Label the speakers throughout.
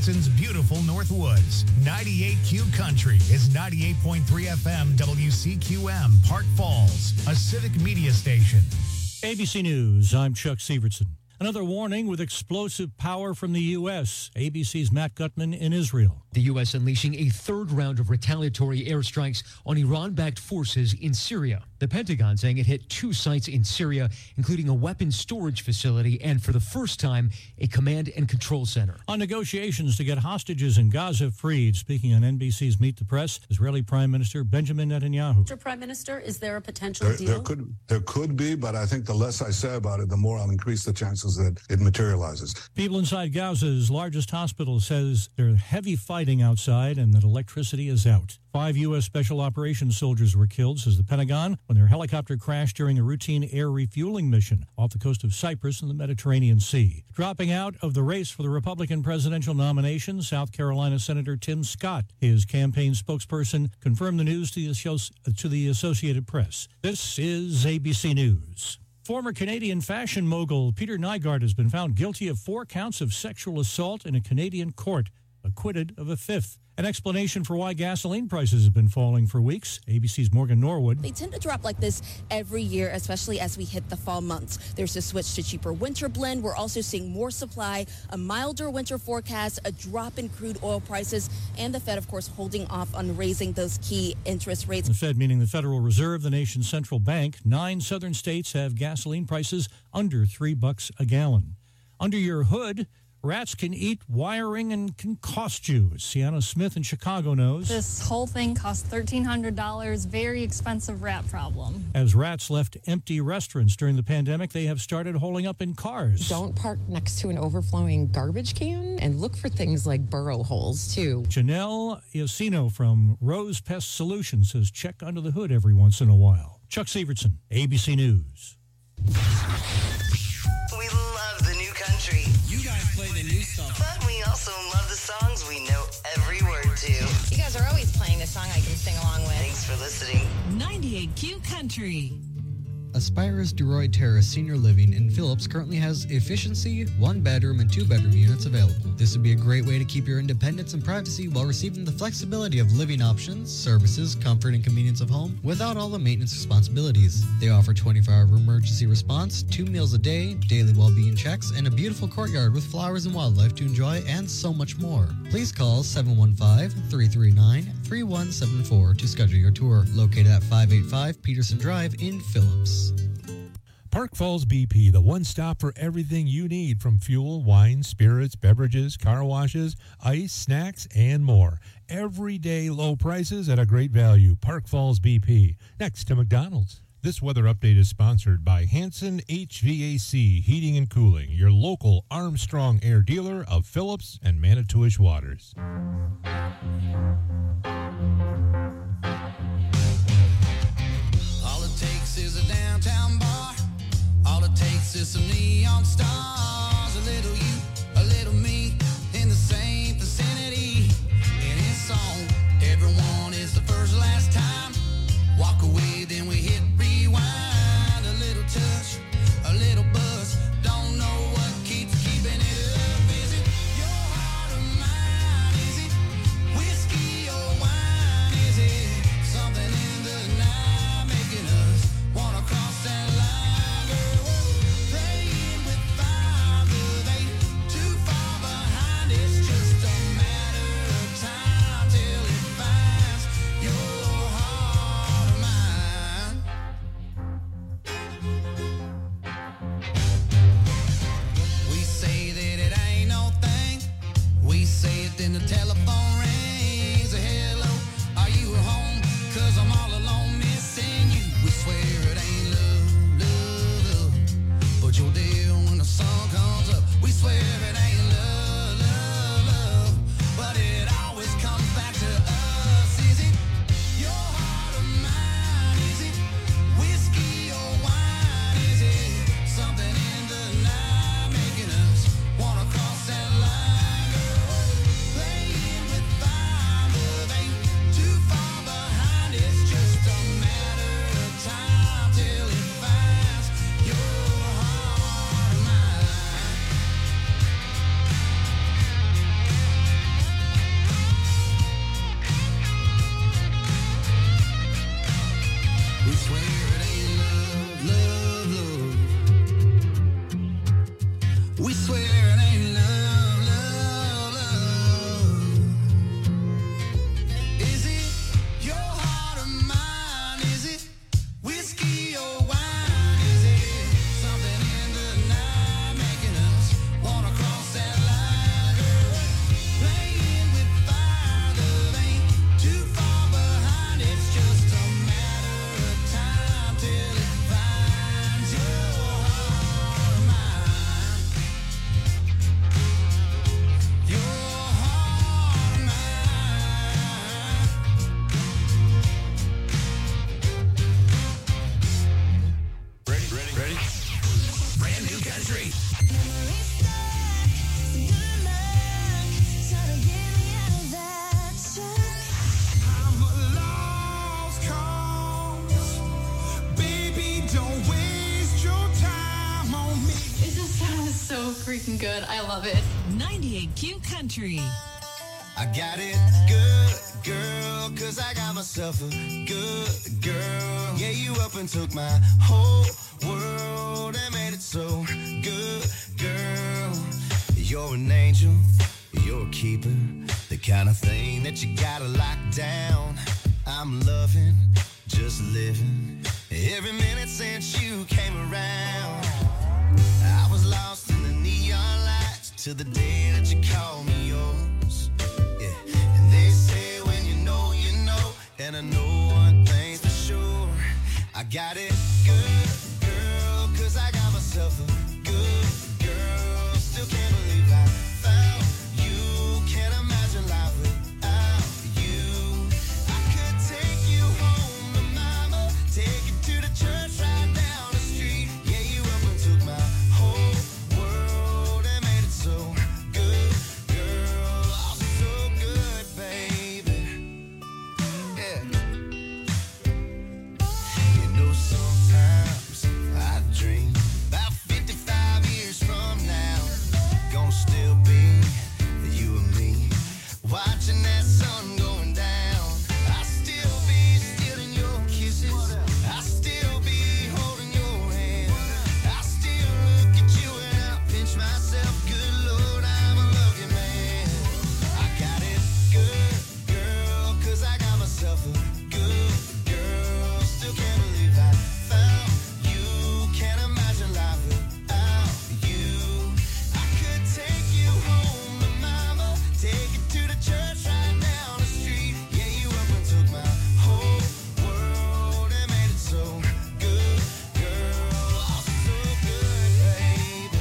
Speaker 1: Wisconsin's beautiful Northwoods. 98Q Country is 98.3 FM WCQM, Park Falls, a civic media station.
Speaker 2: ABC News, I'm Chuck Severson. Another warning with explosive power from the U.S. ABC's Matt Gutman in Israel.
Speaker 3: The U.S. unleashing a third round of retaliatory airstrikes on Iran-backed forces in Syria. The Pentagon saying it hit 2 sites in Syria, including a weapons storage facility and, for the first time, a command and control center.
Speaker 2: On negotiations to get hostages in Gaza freed, speaking on NBC's Meet the Press, Israeli Prime Minister Benjamin Netanyahu.
Speaker 4: Mr. Prime Minister, is there a potential deal?
Speaker 5: There could be, but I think the less I say about it, the more I'll increase the chances that it materializes.
Speaker 2: People inside Gaza's largest hospital says there's heavy fighting outside and that electricity is out. 5 U.S. Special Operations soldiers were killed, says the Pentagon, when their helicopter crashed during a routine air refueling mission off the coast of Cyprus in the Mediterranean Sea. Dropping out of the race for the Republican presidential nomination, South Carolina Senator Tim Scott, his campaign spokesperson, confirmed the news to the Associated Press. This is ABC News. Former Canadian fashion mogul Peter Nygard has been found guilty of 4 counts of sexual assault in a Canadian court, acquitted of a 5th. An explanation for why gasoline prices have been falling for weeks. ABC's Morgan Norwood.
Speaker 6: They tend to drop like this every year, especially as we hit the fall months. There's a switch to cheaper winter blend. We're also seeing more supply, a milder winter forecast, a drop in crude oil prices, and the Fed, of course, holding off on raising those key interest rates.
Speaker 2: The Fed, meaning the Federal Reserve, the nation's central bank. 9 southern states have gasoline prices under $3 a gallon. Under your hood, rats can eat wiring and can cost you. As Sienna Smith in Chicago knows.
Speaker 7: This whole thing cost $1,300. Very expensive rat problem.
Speaker 2: As rats left empty restaurants during the pandemic, they have started holing up in cars.
Speaker 8: Don't park next to an overflowing garbage can and look for things like burrow holes, too.
Speaker 2: Janelle Iacino from Rose Pest Solutions says check under the hood every once in a while. Chuck Severson, ABC News.
Speaker 9: We love the new country.
Speaker 10: You guys play the new stuff.
Speaker 9: But we also love the songs we know every word to.
Speaker 11: You guys are always playing the song I can sing along with.
Speaker 9: Thanks for listening.
Speaker 12: 98Q Country.
Speaker 13: Aspirus Duroy Terrace Senior Living in Phillips currently has efficiency, 1-bedroom and 2-bedroom units available. This would be a great way to keep your independence and privacy while receiving the flexibility of living options, services, comfort, and convenience of home without all the maintenance responsibilities. They offer 24-hour emergency response, 2 meals a day, daily well-being checks, and a beautiful courtyard with flowers and wildlife to enjoy, and so much more. Please call 715-339-3174 to schedule your tour. Located at 585 Peterson Drive in Phillips.
Speaker 14: Park Falls BP, the one stop for everything you need from fuel, wine, spirits, beverages, car washes, ice, snacks, and more. Everyday low prices at a great value. Park Falls BP, next to McDonald's. This weather update is sponsored by Hanson HVAC Heating and Cooling, your local Armstrong Air dealer of Phillips and Manitowish Waters.
Speaker 10: Is a downtown bar. All it takes is some neon stars. A little you, a little me, in the same vicinity. And it's on. Everyone is the first last time. Walk away, then we hit rewind. A little touch, a little buzz. Don't know what keeps keeping it up. Is it your heart or mine? Is it whiskey or wine? Is it something in the night making us wanna cross that line, girl? Playing with fire, but they too far behind. It's just a matter of time till it finds your heart or mine. We say that it ain't no thing. We say it, then the telephone rings. Hello, are you at home? 'Cause I'm all alone missing you. We swear it ain't love, love, love, but you're there when the sun comes up. We swear it ain't love, love, love, but it always comes back to us. Is it your heart or mine? Is it whiskey or wine? Is it something in the night making us wanna cross that line, girl? Playing
Speaker 15: freaking good. I love it.
Speaker 12: 98Q Country.
Speaker 10: I got it good, girl, 'cause I got myself a good girl. Yeah, you up and took my whole world and made it so good, girl. You're an angel, you're a keeper, the kind of thing that you gotta lock down. I'm loving, just living, every minute since you came around. I was lost in the neon lights till the day that you called me yours. Yeah, and they say when you know, and I know one thing's for sure. I got it good, girl, 'cause I got myself a good girl. Still can't believe I found you. Can't imagine life without you. I could take you home to mama, take you to the church right down the street. Yeah, you up and took my whole world and made it so good, girl. Oh, so good, baby. Yeah. You know, sometimes I dream about 55 years from now, gonna still be you and me, watching that sun going down. I still be stealing your kisses, I still be holding your hand, I still look at you and I pinch myself. Good Lord, I'm a lucky man. I got it good, girl, 'cause I got myself a good girl. Still can't believe I found you. Can't imagine life without you. I could take you home to mama, take you to the church right down the street. Yeah, you up and took my whole world and made it so good, girl. Oh, so good, baby.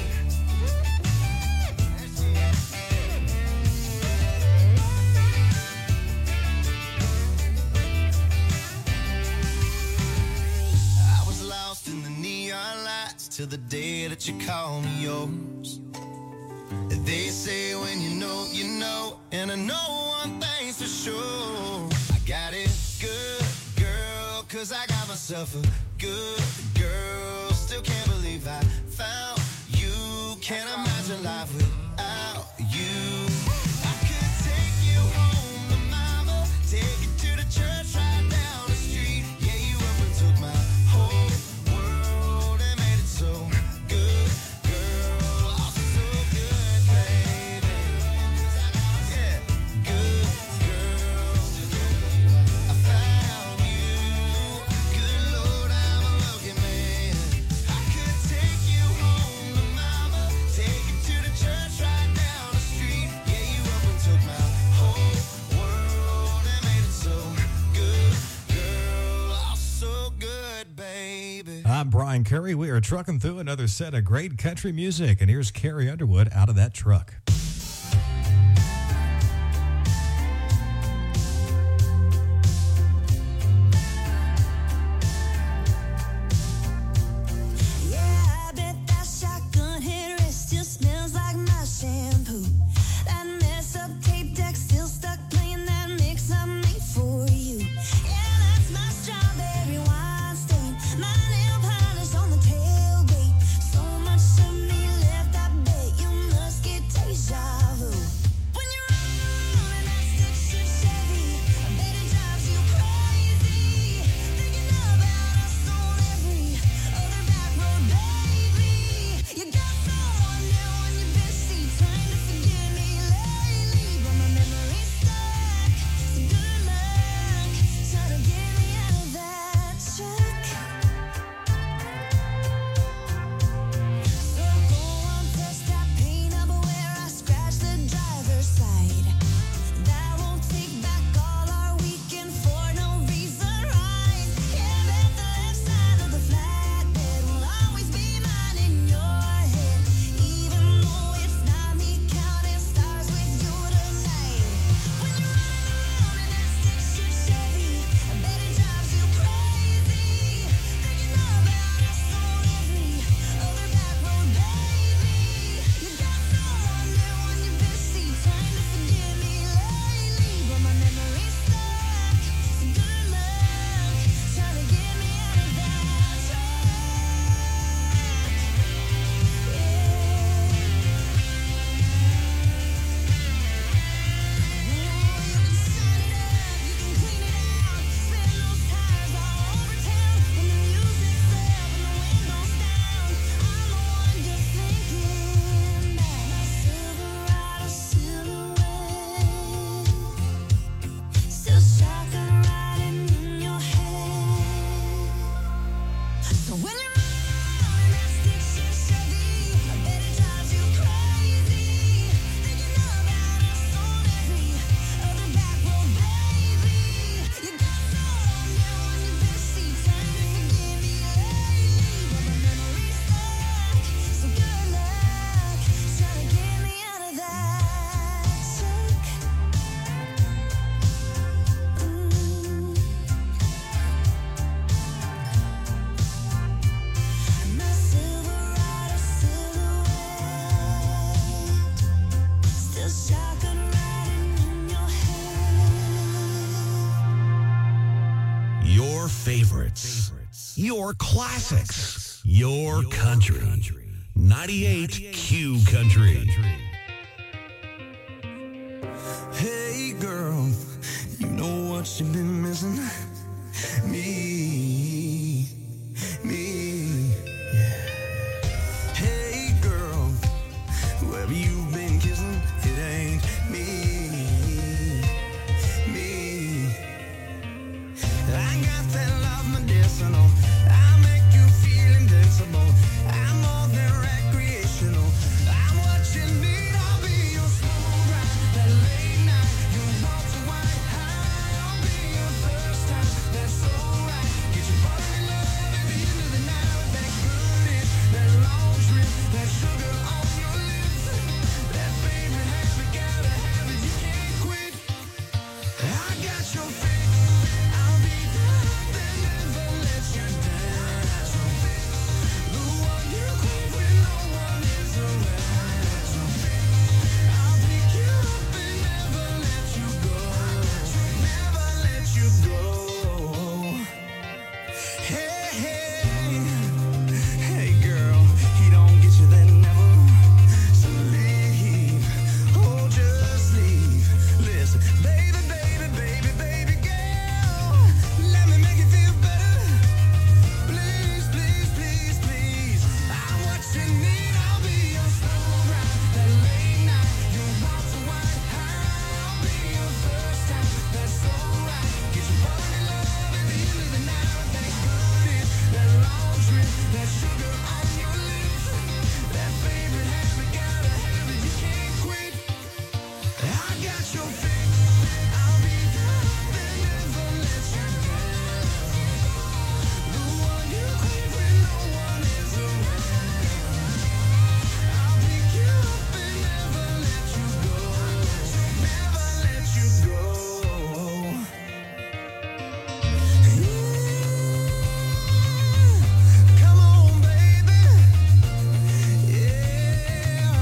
Speaker 10: I was lost in the neon lights till the day that you called me yours. They say when you know, and I know one thing's for sure. I got it good, girl, 'cause I got myself a good girl. Still can't believe I found you. Can't imagine life without you. I could take you home to mama, take you to the church right down the street. Yeah, you up and took my whole world and made it so good, girl. Oh, so good, baby. Yeah, good girl. I found you. Good Lord, I'm a lucky man. I could take you home to mama, take you to the church right down the street. Yeah, you up and took my whole world and made it so good, girl. Oh, so good, baby.
Speaker 16: I'm Brian Curry. We are trucking through another set of great country music, and here's Carrie Underwood out of that truck.
Speaker 17: Yeah, I bet that shotgun headrest still smells like my shampoo. That messed up tape deck still stuck playing that mix I made for you. Yeah, that's my strawberry wine stain, my nail polish on the tailgate. So much of me left, I bet you must get tasty.
Speaker 1: favorites. Your classics. Your country. 98 Q Country.
Speaker 10: Hey girl, you know what you've been missing? Me. Yeah. Hey girl, whoever you've been kissing, it ain't me. I got that love medicinal. I make you feel invincible. I'm more than recreational. I'm what you need. I'll be your smooth ride. That late night, you walk to white high. I'll be your first time. That's so right. Get your body in love at the end of the night with that good itch, that long trip, that sugar on your lips, that favorite habit, gotta have it, you can't quit. I got your fix. I'll be there that never let you down. The one you crave when no one is around. I'll pick you up and never let you go. Never let you go. Hey girl, he don't get you then never. So leave, oh just leave. Listen, baby girl, let me make you feel better. Please, please, please, please. I'm what you need. I'll be your smooth ride. That late night, you walk to white high. I'll be your first time. That's so right. Get your body in love at the end of the night with that good itch, that long trip, that sugar on your lips, that favorite habit, gotta have it, you can't quit. I got your fix. I'll be there that never let you down. The one you crave when no one is around. I'll pick you up and never let you go. Never let you go. Come on, baby. Yeah.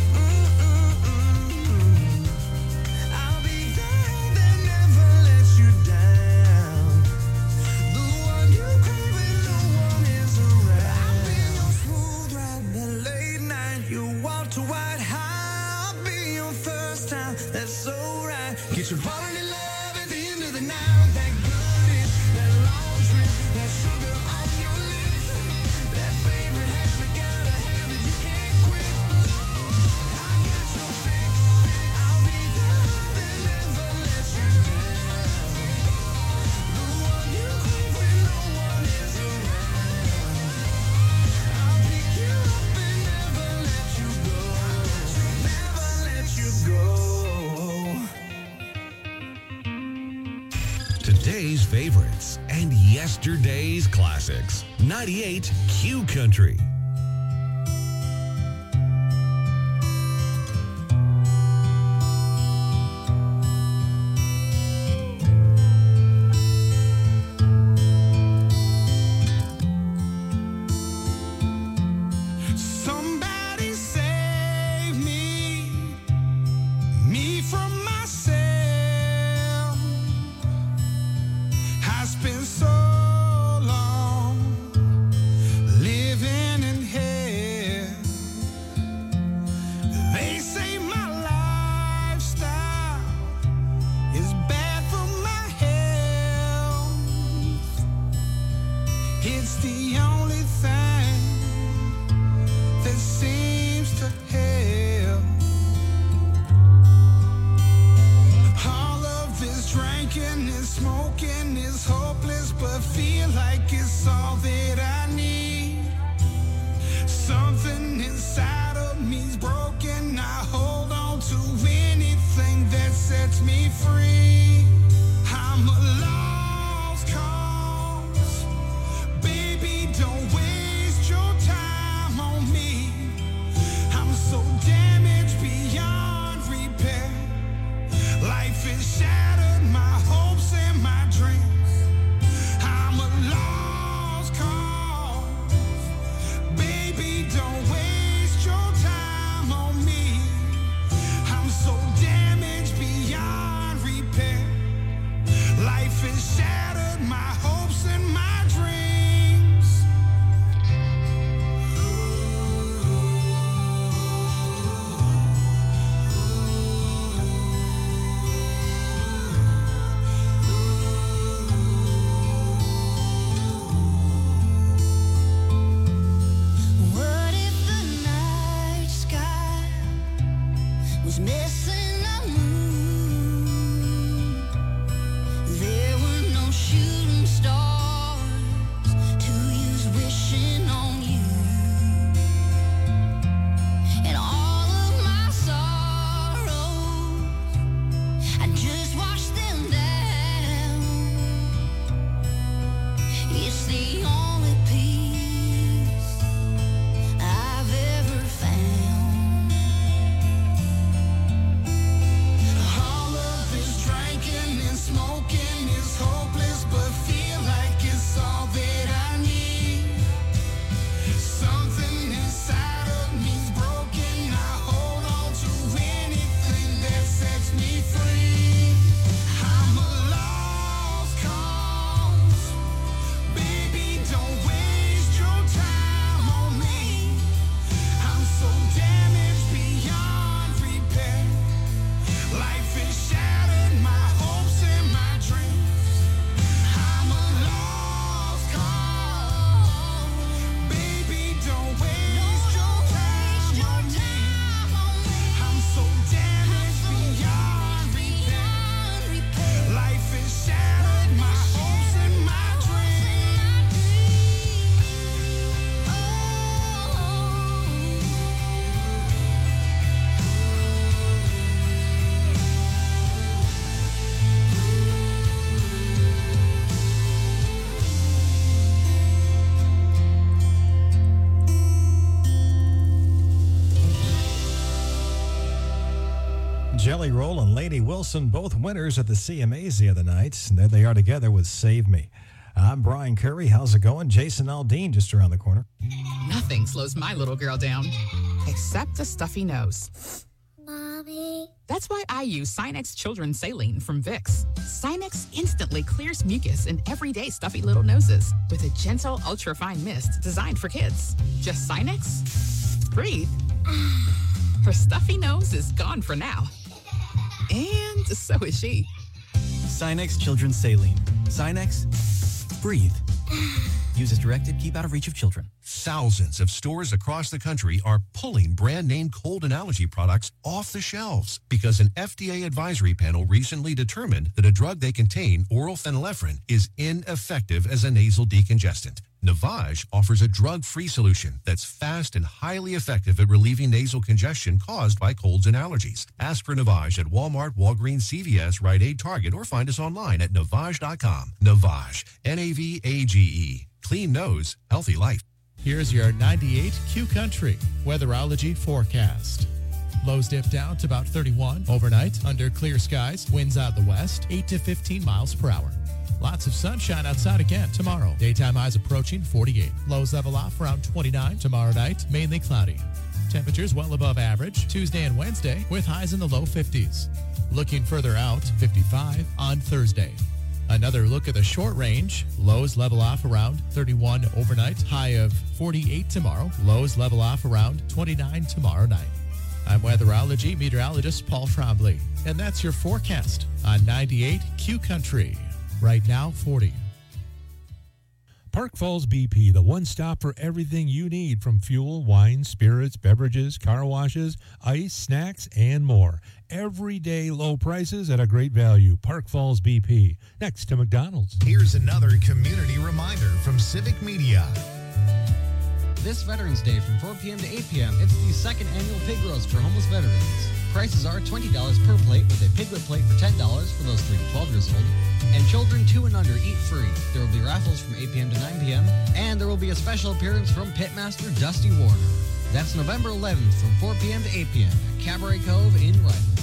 Speaker 10: I'll be there that never let you down. The one you crave when no one is around. I'll be your smooth ride, that late night, you walk to white high. I'll be your first time, that's so right. Get your body in love at the end of the night with that good itch, that long trip, that sugar on your lips, that favorite habit, gotta have it, you can't quit. I got your fix. I'll be there that never let you down. The one you crave when no one is around. I'll pick you up and never let you go. Never let you go.
Speaker 1: Today's favorites and yesterday's classics. 98 Q Country.
Speaker 10: Somebody save me from myself. I spent so long living in hell. They say my lifestyle is bad for my health. It's the only thing that seems to help. All of this drinking and smoking is hopeless, but feel like it's all that I need. Something inside of me's broken. I hold on to anything that sets me free. I'm a lost cause. Baby, don't waste your time on me. I'm so damaged beyond repair. Life has shattered my hopes and my dreams. I'm a lost cause.
Speaker 16: Jelly Roll and Lady Wilson, both winners at the CMAs the other night. And there they are together with Save Me. I'm Brian Curry. How's it going? Jason Aldean just around the corner.
Speaker 15: Nothing slows my little girl down, except a stuffy nose.
Speaker 17: Mommy.
Speaker 15: That's why I use Sinex Children's Saline from Vicks. Sinex instantly clears mucus in everyday stuffy little noses with a gentle, ultra-fine mist designed for kids. Just Sinex? Breathe. Her stuffy nose is gone for now. And so is she.
Speaker 18: Sinex Children's Saline. Sinex, breathe. Use as directed. Keep out of reach of children.
Speaker 19: Thousands of stores across the country are pulling brand name cold and allergy products off the shelves because an FDA advisory panel recently determined that a drug they contain, oral phenylephrine, is ineffective as a nasal decongestant. Navage offers a drug-free solution that's fast and highly effective at relieving nasal congestion caused by colds and allergies. Ask for Navage at Walmart, Walgreens, CVS, Rite Aid, Target, or find us online at Navage.com. Navage, N-A-V-A-G-E. Clean nose, healthy life.
Speaker 20: Here's your 98 Q Country weatherology forecast. Lows dip down to about 31 overnight under clear skies. Winds out the west, 8 to 15 miles per hour. Lots of sunshine outside again tomorrow. Daytime highs approaching 48. Lows level off around 29 tomorrow night, mainly cloudy. Temperatures well above average Tuesday and Wednesday with highs in the low 50s. Looking further out, 55 on Thursday. Another look at the short range. Lows level off around 31 overnight. High of 48 tomorrow. Lows level off around 29 tomorrow night. I'm weatherology meteorologist Paul Trombley. And that's your forecast on 98 Q Country. Right now, 40.
Speaker 14: Park Falls BP, the one stop for everything you need from fuel, wine, spirits, beverages, car washes, ice, snacks, and more. Everyday low prices at a great value. Park Falls BP, next to McDonald's.
Speaker 1: Here's another community reminder from Civic Media.
Speaker 13: This Veterans Day from 4 p.m. to 8 p.m., it's the second annual pig roast for homeless veterans. Prices are $20 per plate with a piglet plate for $10 for those 3 to 12 years old. And children 2 and under eat free. There will be raffles from 8 p.m. to 9 p.m. And there will be a special appearance from Pitmaster Dusty Warner. That's November 11th from 4 p.m. to 8 p.m. at Cabaret Cove in Rhineland.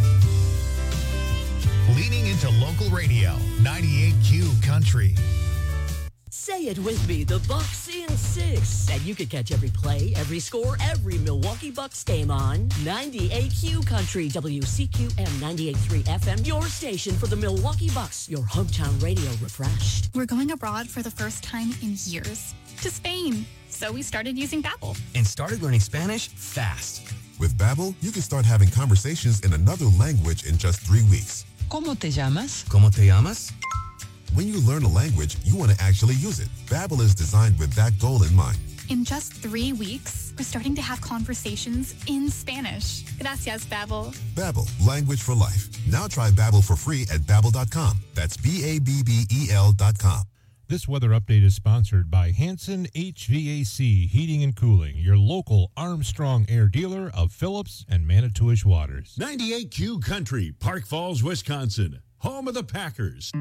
Speaker 1: Leaning into local radio, 98Q Country.
Speaker 21: Say it with me, the Bucks in 6. And you can catch every play, every score, every Milwaukee Bucks game on 98Q Country, WCQM 98.3 FM, your station for the Milwaukee Bucks, your hometown radio refreshed.
Speaker 7: We're going abroad for the first time in years, to Spain. So we started using Babbel.
Speaker 18: And started learning Spanish fast.
Speaker 22: With Babbel, you can start having conversations in another language in just 3 weeks.
Speaker 18: ¿Cómo te llamas? ¿Cómo te llamas?
Speaker 22: When you learn a language, you want to actually use it. Babbel is designed with that goal in mind.
Speaker 7: In just 3 weeks, we're starting to have conversations in Spanish. Gracias, Babbel.
Speaker 22: Babbel, language for life. Now try Babbel for free at Babbel.com. That's Babbel.com.
Speaker 14: This weather update is sponsored by Hanson HVAC Heating and Cooling, your local Armstrong Air dealer of Phillips and Manitowish Waters.
Speaker 23: 98Q Country, Park Falls, Wisconsin, home of the Packers.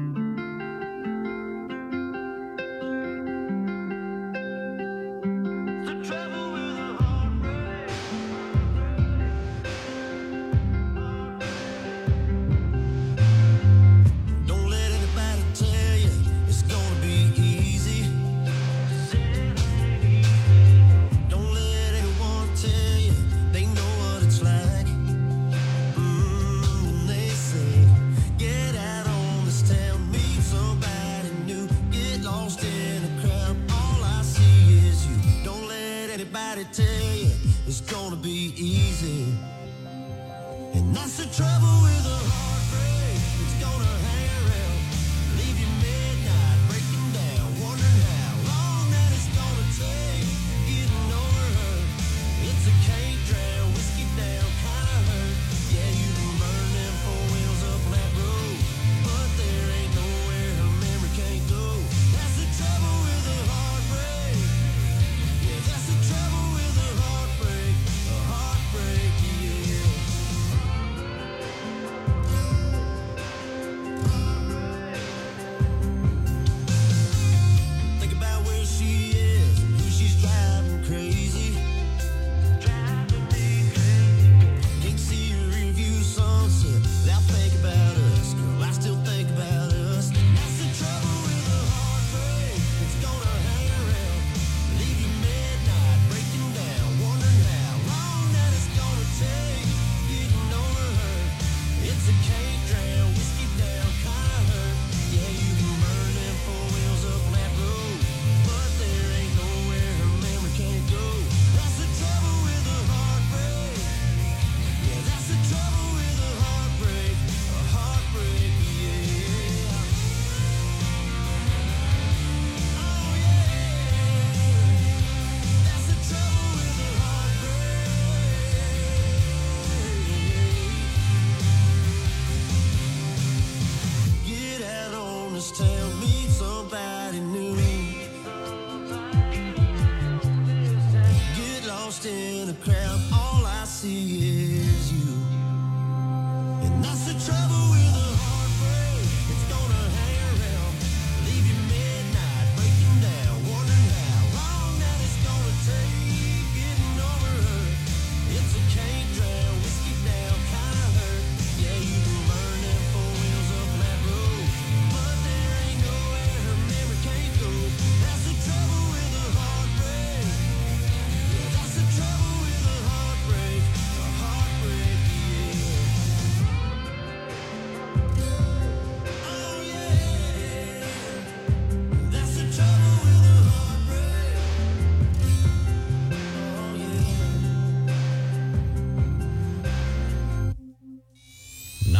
Speaker 10: Get out on this town, meet some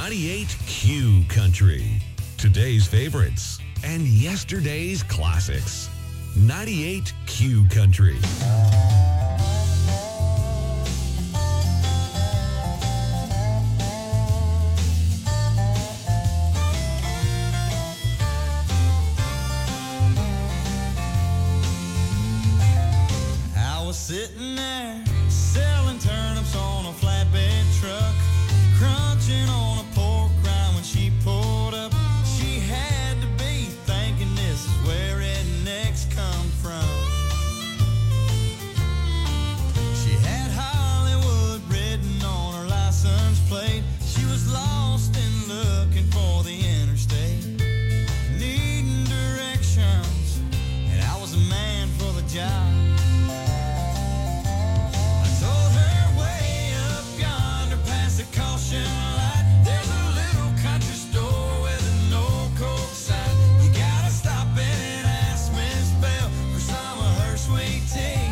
Speaker 23: 98Q Country. Today's favorites and yesterday's classics. 98Q Country.
Speaker 10: I was sitting there selling turnips on a flatbed truck, crunching on a pork rind when she pulled up. She had to be thinking this is where rednecks come from. She had Hollywood written on her license plate. She was lost and looking for the interstate, needing directions, and I was a man for the job. Caution light. There's a little country store with an old Coke sign. You gotta stop in and ask Miss Bell for some of her sweet tea.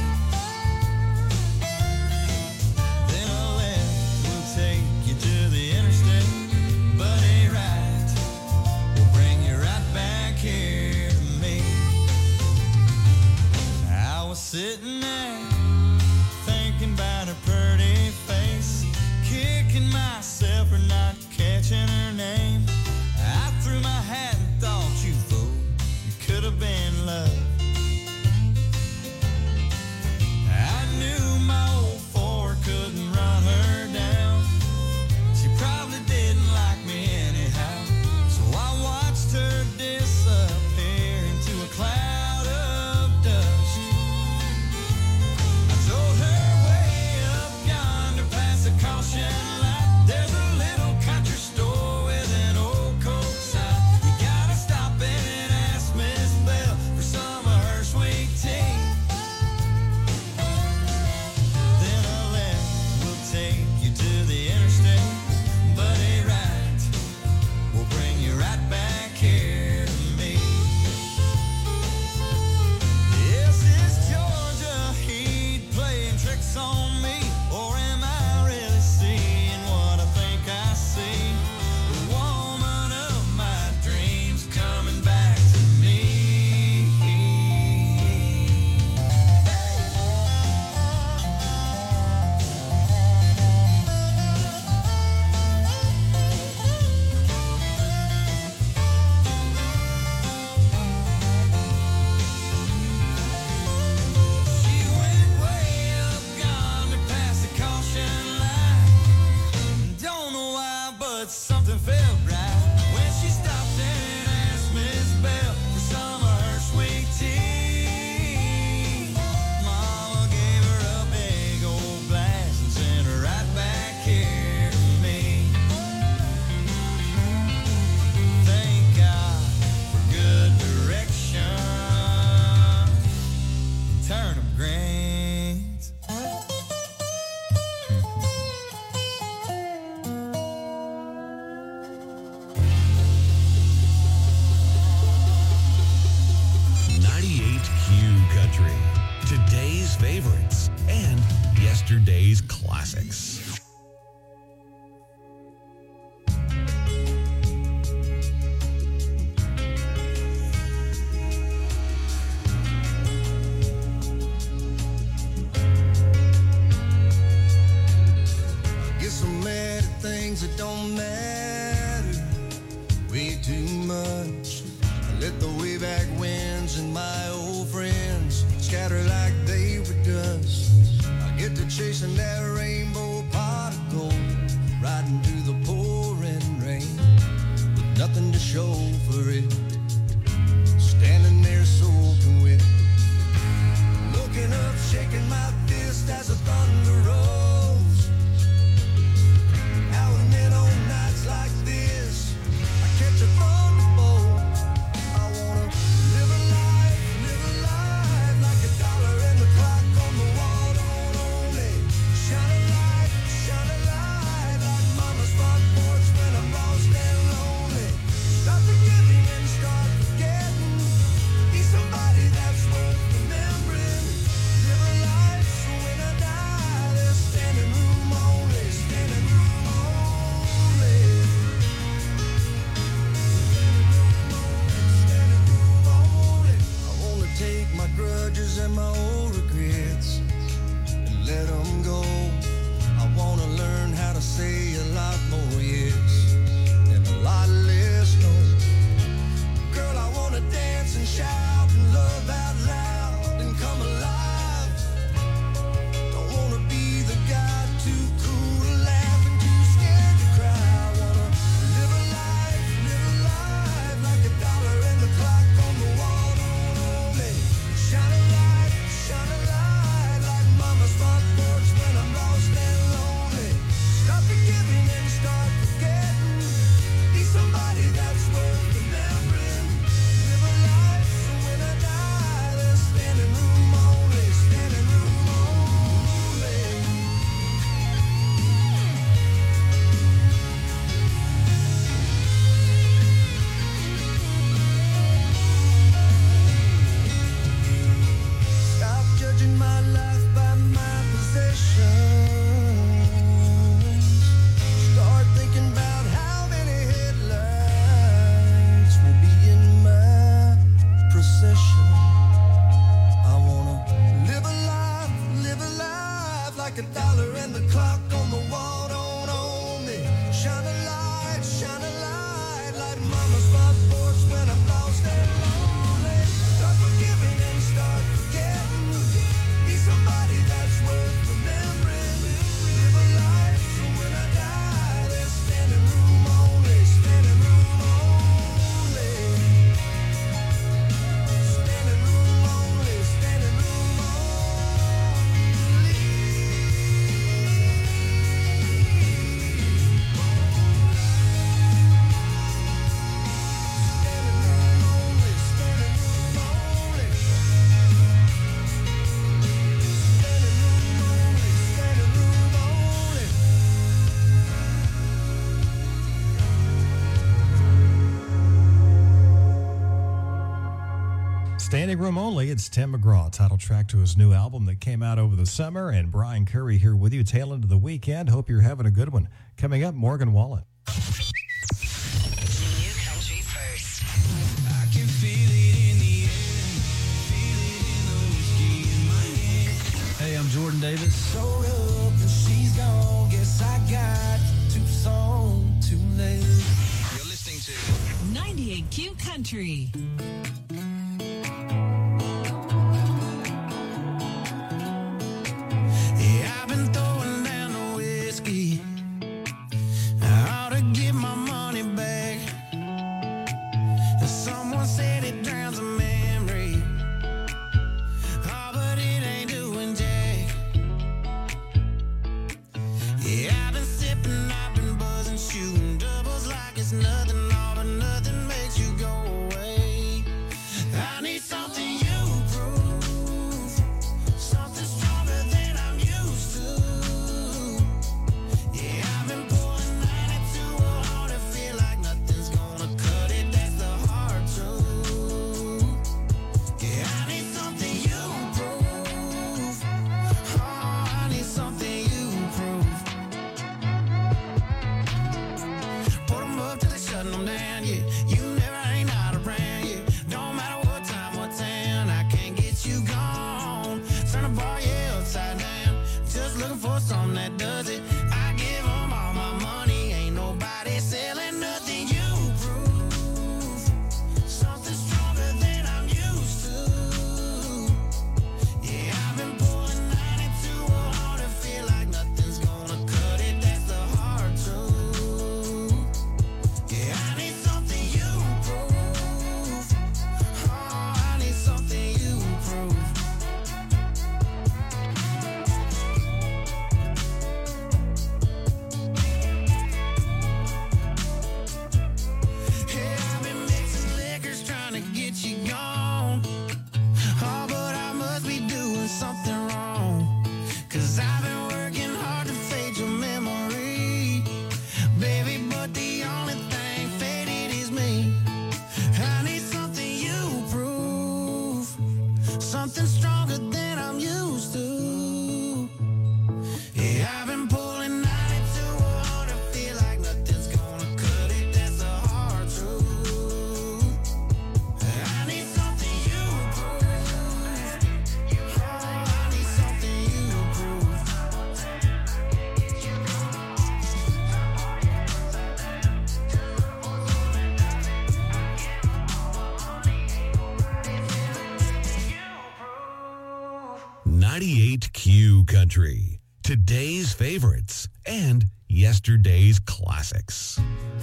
Speaker 10: Then a left will take you to the interstate, but a right will bring you right back here to me. I was sitting there thinking about her pretty face, kicking myself for not catching her name. I threw my hat and thought, you fool, you could have been love. I knew my old Ford couldn't run her down. She probably didn't like me anyhow. So I watched her disappear into a cloud of dust. I told her way up yonder past the caution light, there's a little country store with an old Coke sign. You gotta stop in and ask Miss Bell for some of her sweet tea. Then a left will take you to the interstate, but a right will bring you right back here to me. Yes, it's Georgia heat playing tricks on me, or am I really seeing what I think I see? The woman of my dreams coming back to me. She went way up yonder past the caution light. Don't know why, but something felt right when she stopped and asked Miss Bell for some of her sweet tea. Mama gave her a big old blast and sent her right back here to me. Thank God for good direction. Turnip greens.
Speaker 23: 98Q Country. Today's favorites and yesterday's classics.
Speaker 10: I guess I'm mad at things that don't matter way too much. I let the way back winds and my old friends scatter like they were dust. I get to chasing that rainbow pot of gold, riding through the pouring rain with nothing to show for it, standing there soaking wet, looking up, shaking my fist as the thunder rolls. Now and then on nights like this, I catch a thunderbolt. I wanna live a life like a dollar in the clock on the wall. Don't only shine a light like mama's front porch when I'm lost and lonely. Stop forgiving and start forgetting. Be somebody that's worth remembering. Live a life so when I die, they're standing
Speaker 16: Standing Room Only, it's Tim McGraw, title track to his new album that came out over the summer, and Brian Curry here with you, tail end of the weekend. Hope you're having a good one. Coming up, Morgan Wallen.
Speaker 9: New country first.
Speaker 10: I can feel it in the air, feel it in the whiskey in my hand.
Speaker 3: Hey, I'm Jordan Davis.
Speaker 10: Showed up and she's gone. Guess I got too soon, too late.
Speaker 12: You're listening to 98Q Country.
Speaker 10: Yeah, I've been throwing down the whiskey. I ought to get my money back. Someone said it drowns a memory. Oh, but it ain't doing jack. Yeah, I've been sipping, I've been buzzing, shooting doubles like it's nothing. All but nothing makes you go away. I need something you prove, something stronger than I'm used to. Yeah, I've been pouring 92 on and feel like nothing's gonna cut it. That's the hard truth. Yeah, I need something you prove. Oh, I need something you prove. Put 'em up till they shutting 'em down, yeah. You never ain't out around, yeah. Don't matter what time, what town, I can't get you gone. Turn the bar, yeah, upside down. Just looking for something that does it. I give 'em all my money, ain't nobody selling nothing. You prove something stronger than I'm used to. Yeah, I've been pouring 92 on and feel like nothing's gonna cut it. That's the hard truth. Yeah, I need something you prove. Oh, I need something you prove. Yeah, I've been mixing liquors trying to get you gone. Oh, but I must be doing something wrong. 'Cause I've been working hard to fade your memory, baby, but the only thing faded is me. I need something you prove, something stronger than I'm used to. Yeah, I've been pulling 92 on and feel like nothing's gonna cut it. That's the hard truth. I need something you prove. Oh, I need something you prove.
Speaker 19: '98Q Country. Today's favorites and yesterday's classics.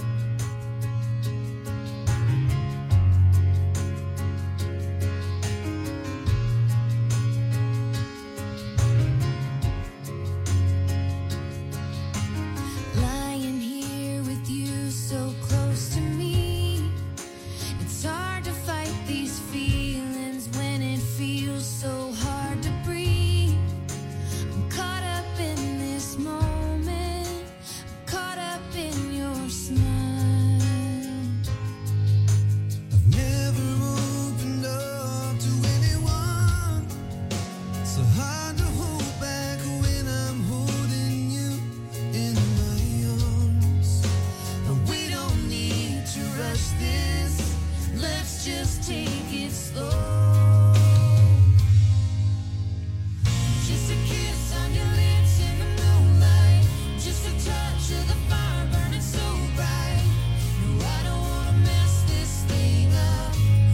Speaker 17: Lying here with you so close to me, it's hard to fight these feelings when it feels so hard to breathe. I'm caught up in this moment, caught up in your smile.
Speaker 10: I've never opened up to anyone. So hard to hold back when I'm holding you in my arms. But we don't need to rush this. Let's just take it slow. Just a kiss on your lips in the moonlight. Just a touch of the fire burning so bright. No, I don't wanna mess this thing up.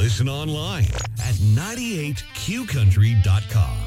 Speaker 23: Listen online at 98qcountry.com.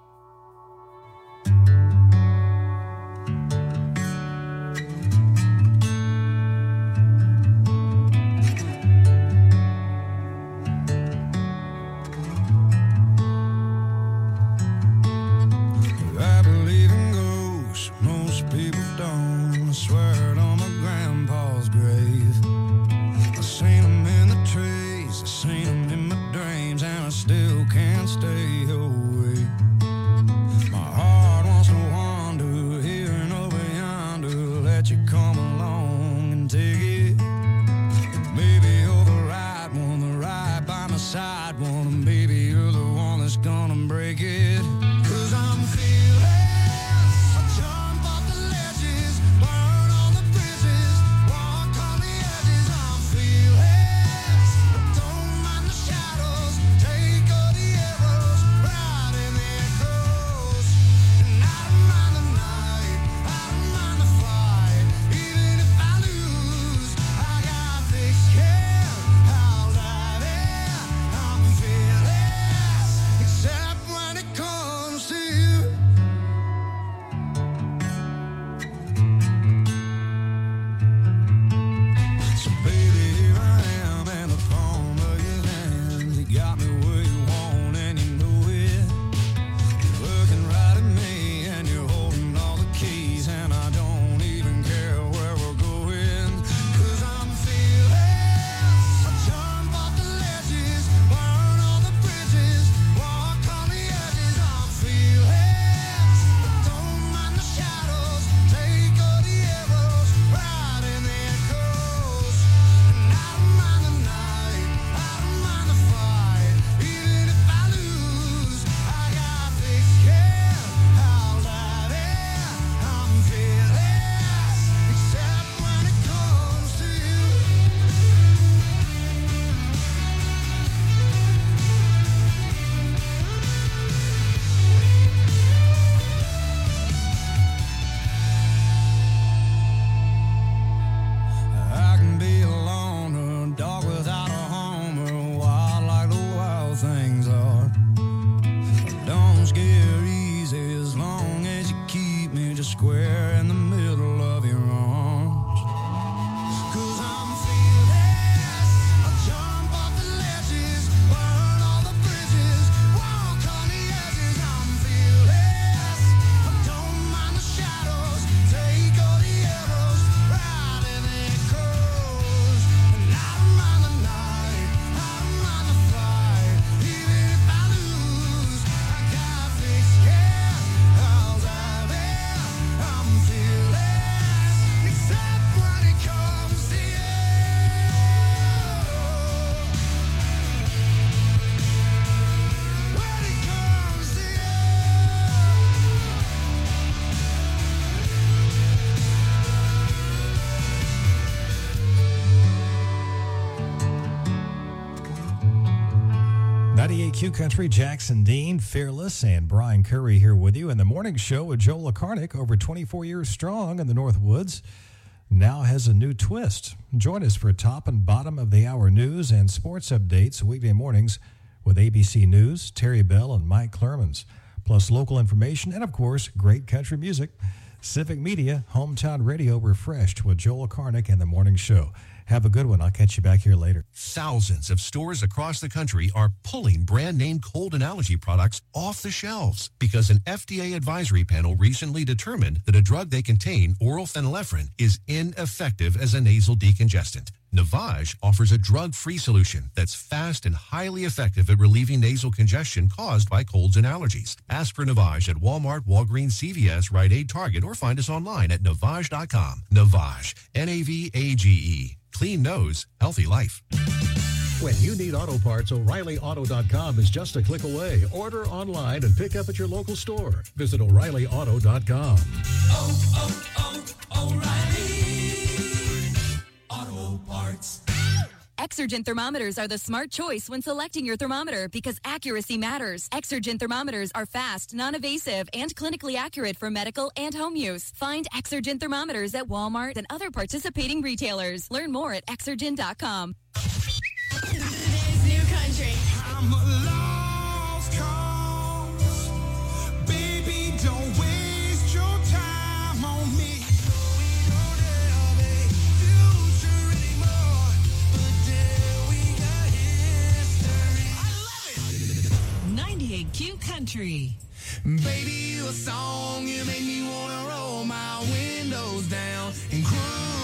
Speaker 10: I believe in ghosts, most people don't. I swear it on my grandpa's grave. I seen them in the trees, I seen them in my dreams, and I still can't stay away. My heart wants to wander here and over yonder, let you come along and take it. Maybe you're the right one, the right by my side one, and maybe you're the one that's gonna break it. 'Cause I'm fearless, I jump off the ledges, burn on the bridges, walk on the edges. I'm fearless, don't mind the shadows, take all the arrows, right in the echoes. And I don't mind the night, I don't mind the fight, even if I lose, I got thick skin, I'll dive in. I'm fearless, except when it comes to you. So baby, here I am in the palm of your hand. You got me where you want and you know it. You're looking right at me and you're holding all the keys, and I don't even care where we're going. 'Cause I'm fearless, I jump off the ledges, burn all the bridges, walk on the edges. I'm fearless, don't mind the shadows, take all the arrows, right in the echoes. And I don't mind the night, I don't mind the fight, even if I lose, I got thick skin, I'll dive in. I'm fearless, except when it comes to you. I can be a loner, dog without a home, or wild like the wild things are. Don't scare easy as long as you keep me just square in the middle of your arms. 'Cause I'm fearless, I jump off the ledges, burn all the bridges, walk on the edges. I'm fearless, I don't mind the shadows, take all the arrows, right in the echoes. And I don't mind the night, I don't mind the fight, even if I lose, I got thick skin, I'll dive in. I'm fearless, except when it comes to you. When it comes to you.
Speaker 16: .98 Country, Jackson Dean, Fearless, and Brian Curry here with you. And the morning show with Joel Lacarnick, over 24 years strong in the North Woods, now has a new twist. Join us for top and bottom of the hour news and sports updates weekday mornings with ABC News, Terry Bell, and Mike Clermans. Plus local information and, of course, great country music. Civic Media, Hometown Radio refreshed with Joel Lacarnick and the morning show. Have a good one. I'll catch you back here later.
Speaker 19: Thousands of stores across the country are pulling brand name cold and allergy products off the shelves because an FDA advisory panel recently determined that a drug they contain, oral phenylephrine, is ineffective as a nasal decongestant. Navage offers a drug-free solution that's fast and highly effective at relieving nasal congestion caused by colds and allergies. Ask for Navage at Walmart, Walgreens, CVS, Rite Aid, Target, or find us online at Navage.com. Navage, N-A-V-A-G-E. Clean nose, healthy life.
Speaker 4: When you need auto parts, O'ReillyAuto.com is just a click away. Order online and pick up at your local store. Visit O'ReillyAuto.com.
Speaker 12: O'Reilly Auto Parts.
Speaker 5: Exergen thermometers are the smart choice when selecting your thermometer because accuracy matters. Exergen thermometers are fast, non-evasive, and clinically accurate for medical and home use. Find Exergen thermometers at Walmart and other participating retailers. Learn more at Exergen.com.
Speaker 12: Today's new country.
Speaker 10: I'm a lost cause. Baby, don't waste your time on me. We don't have a future anymore, but there we got history. I love it.
Speaker 2: 98Q Country.
Speaker 10: Baby, you a song, you make me wanna roll my windows down and cruise.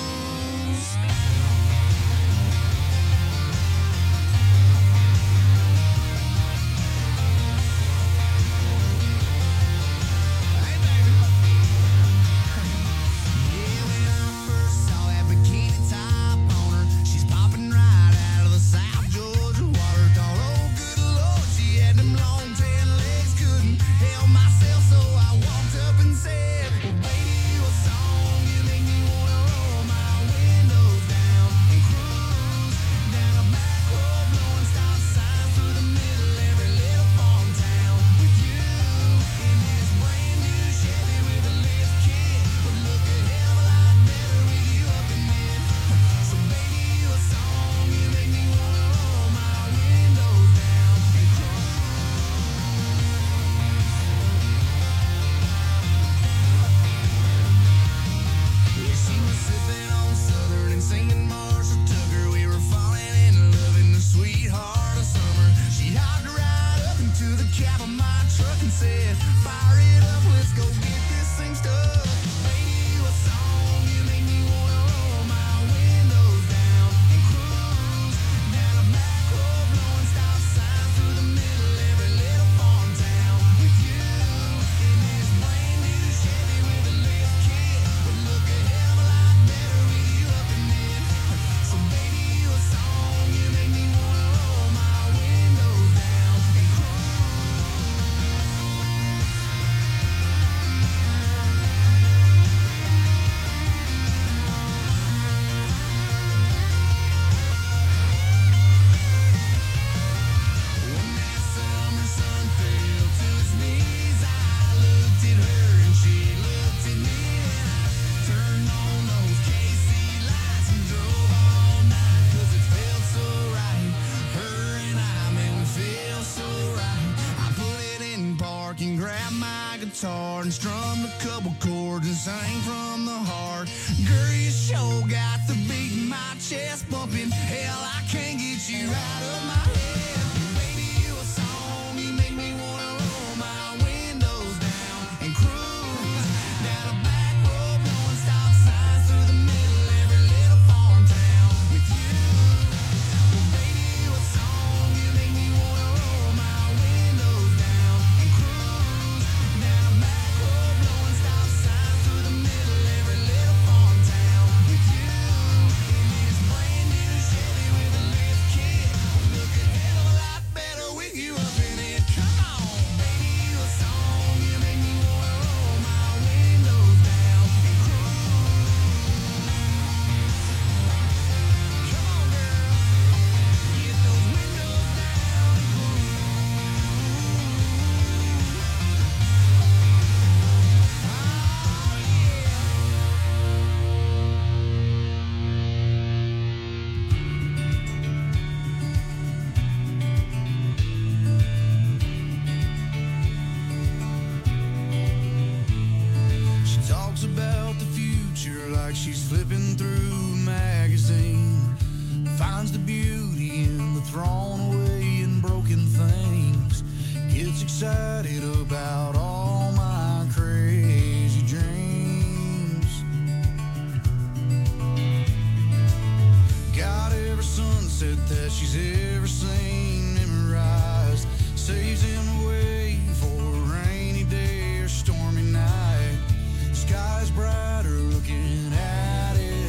Speaker 10: And strum a couple chords and sing from the heart. Girl, you sure got the beat in my chest bumping. Hell, I can't get you out of my head. Baby, you a song, you make me wanna roll my windows down and cruise down a back road, blowing stop signs through the middle of every little farm town with you. Well, baby, you a song, you make me wanna roll my windows down and cruise down a back road, blowing stop signs through the middle of every little farm town with you. In this brand new Chevy with a lift kit, look a hell of a lot better with you up in it. Come on, baby, you a song, you make me wanna roll my windows down and cruise. Come on, girl, get those windows down and cruise. She talks about the future like she's flipping through a magazine. Finds the beauty in the thrown away and broken things. Gets excited about all my crazy dreams. Got every sunset that she's ever seen memorized. Saves him away for a rainy day or stormy night. Sky's brighter looking at it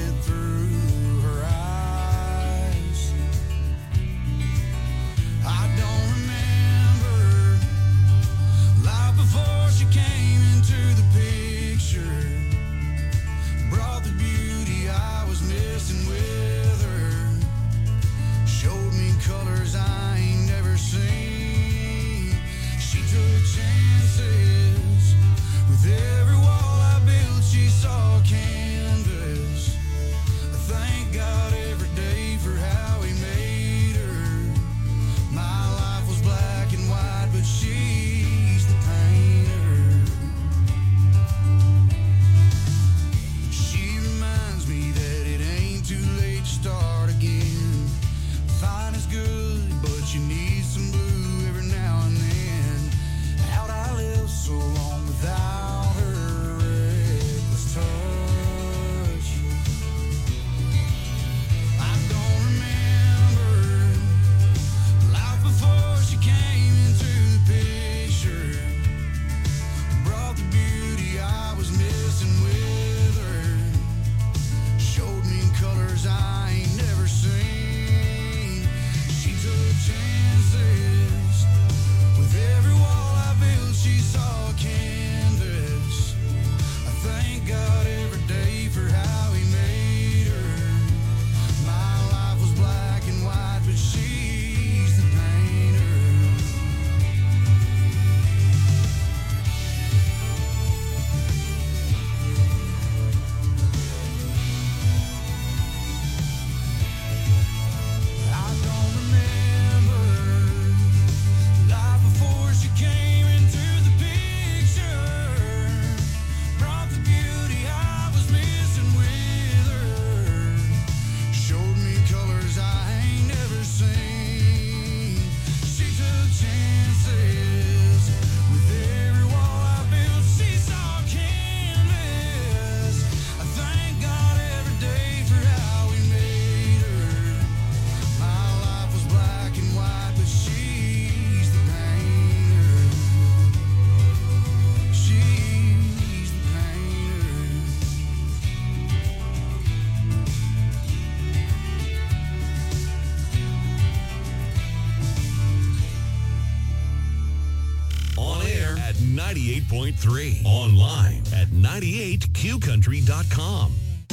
Speaker 2: at 98.3. Online at 98qcountry.com.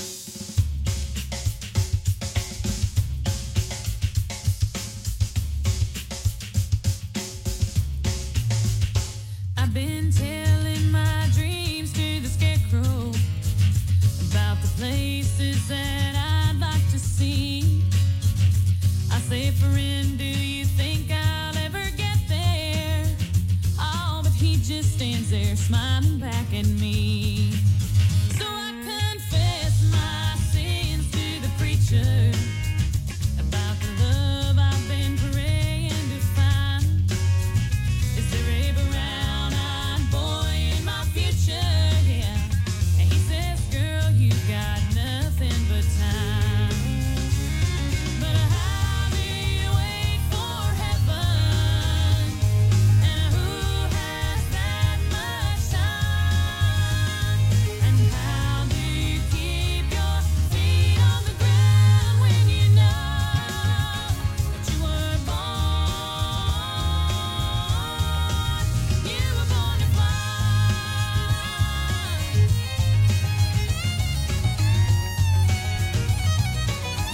Speaker 6: I've been telling my dreams to the scarecrow about the places that I'd like to see. I say, friend, do you think I'll ever get there? Oh, but he just stands there smiling back at me. So I confess my sins to the preacher about the love I've been praying to find. Is there a brown-eyed boy in my future? Yeah. And he says, girl, you got nothing but time. But how do you wait for heaven? And who has that much time? And how do you keep your feet on the ground when you know that you were born? You were born to fly.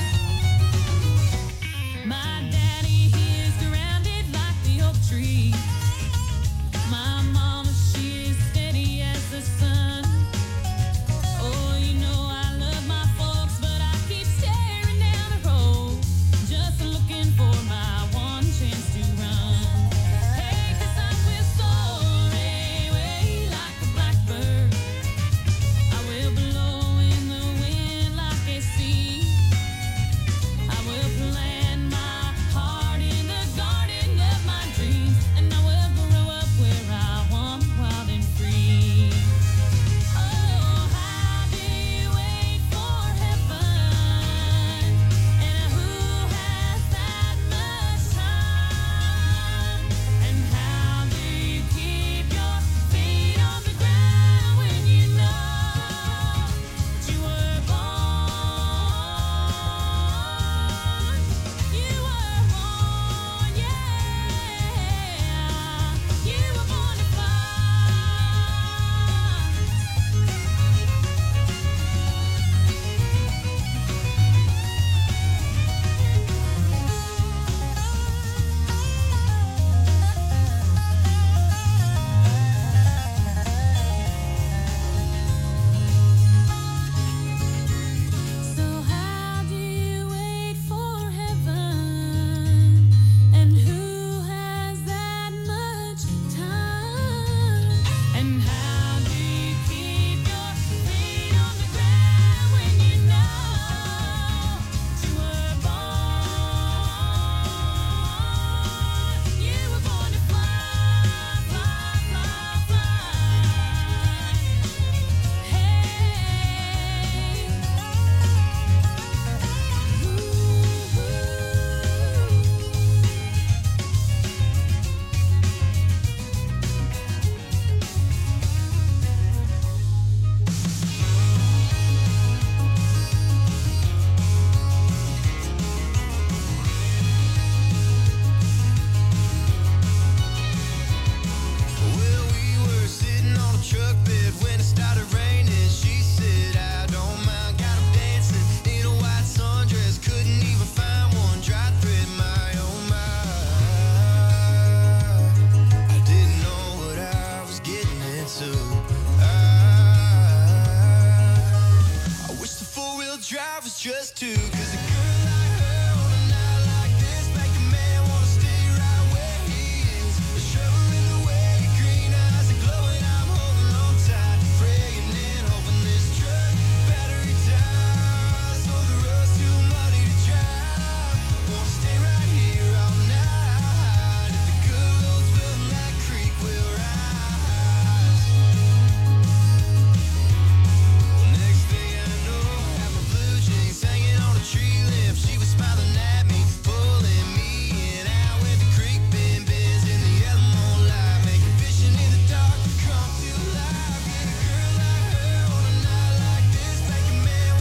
Speaker 6: My daddy, he is grounded like the oak tree.